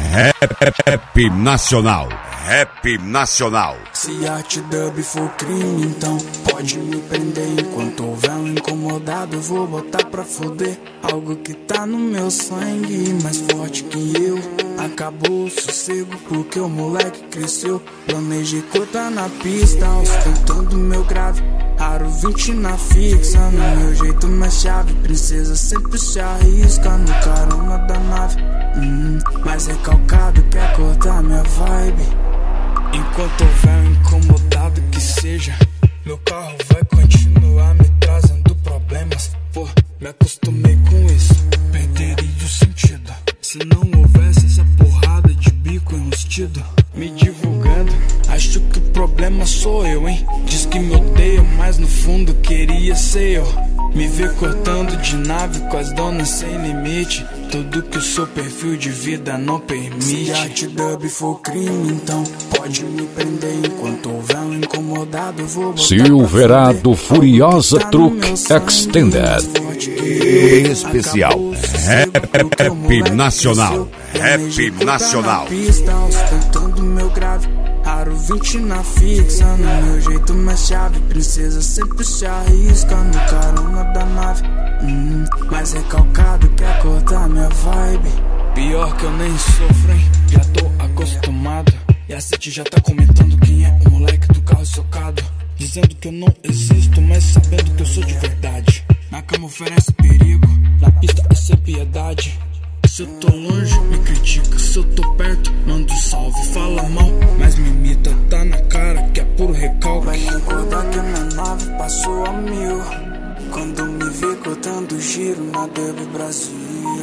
Rap nacional. Rap nacional. Se arte dub for crime, então pode me prender. Enquanto houver um incomodado, eu vou botar pra foder. Algo que tá no meu sangue, mais forte que eu. Acabou o sossego porque o moleque cresceu. Planejei cortar na pista, ostentando meu grave. Aro 20 na fixa, no meu jeito mais chave. Princesa sempre se arrisca no carona da nave. Mas recalcado quer cortar minha vibe. Enquanto houver um incomodado que seja, meu carro vai continuar me trazendo problemas. Pô, me acostumei com isso, perderia o sentido se não houvesse essa porrada de bico enrustido me divulgando. Acho que o problema sou eu, hein? Diz que me odeia, mas no fundo queria ser eu. Me ver cortando de nave com as donas sem limite. Tudo que o seu perfil de vida não permite. Se arte dub for crime, então pode me prender. Enquanto houver um incomodado, eu vou botar Silverado Furiosa Truck Extended. Especial Rap nacional. Rap nacional. Ostentando meu grave. Aro 20 na fixa, no meu jeito mais chave. Princesa sempre se arrisca no carona da nave. Mas recalcado quer cortar minha vibe. Pior que eu nem sofro, hein? Já tô acostumado. E a City já tá comentando quem é o moleque do carro socado. Dizendo que eu não existo, mas sabendo que eu sou de verdade. Na cama oferece perigo, na pista é sem piedade. Se eu tô longe, me critica. Se eu tô perto, manda um salve. Fala mal, mas me imita. Tá na cara que é puro recalque. Vai recordar que a minha nave passou a 1000 quando me vê cortando giro na Dub Brasil.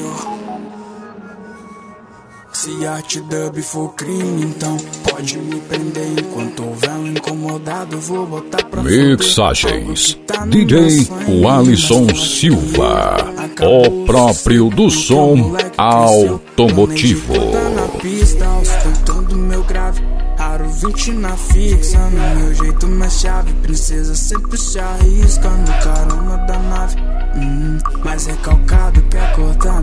Se arte dub for crime, então pode me prender. Enquanto houver um incomodado, eu vou botar pra Mixagens DJ Alisson Silva, o próprio do som automotivo. Na pista, ostentando meu grave. Aro 20 na fixa, no meu jeito mais chave. Princesa sempre se arrisca no carona da nave. Mas recalcado quer cortar